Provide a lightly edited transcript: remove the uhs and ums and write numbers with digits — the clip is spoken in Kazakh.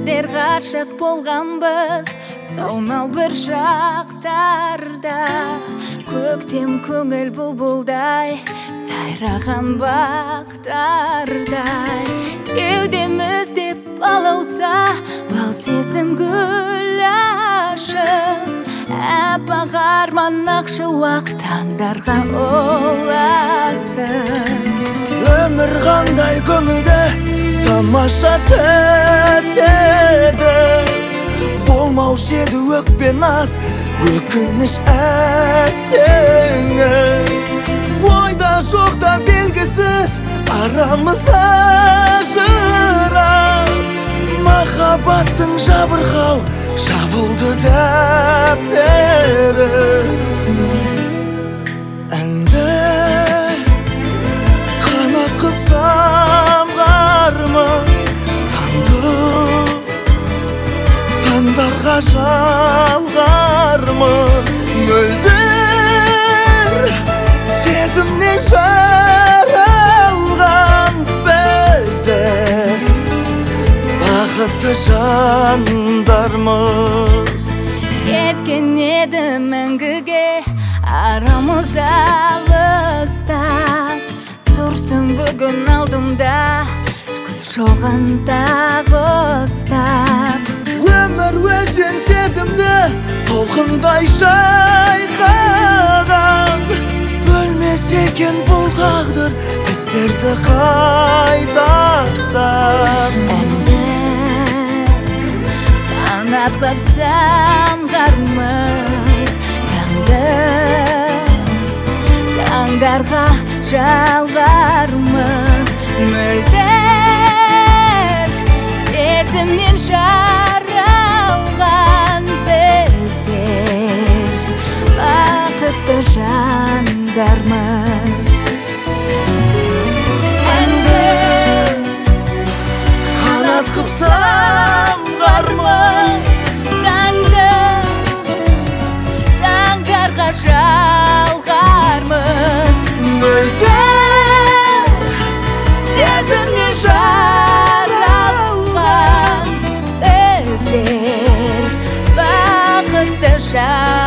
Біздер ғашық болғанбыз сонау бір шақтарда. Көктем көңіл бұлбұлдай сайраған бақтардай. Кеудемізде балауса бал сезім гүл ашып. Әппақ арман ақшуақ таңдарға ұласып. Өмір қандай көңілді тамаша тәттеді. Болмаушы еді өкпе наз өкініш әттеңі. Ойда жоқта белгісіз арамызда жырақ. Махаббаттың жабырқау жабылды дәптері. Әнді қанат қып самғармыз, таңдарға жалғармыз. Мөлдір сезімнен жаралған біздер бақытты жандармыз. Кеткен еді мәңгіге арамыз алыстап. Тұрсың бүгін алдымда гүл шоғанда ұстап. Өмір өзен сезімді толқындай шайқаған. Бөлмес екен бұл тағдыр біздерді қайтардан. Қанат қып самғармыз таңдарға жалғармыз. Мөлдір сезімнен жаралған біздер бақытты жандармыз. Әнді қанат қып самғармыз, таңдарға жалғармыз. Мөлдір сезімнен жаралған біздер бақытты жандармыз.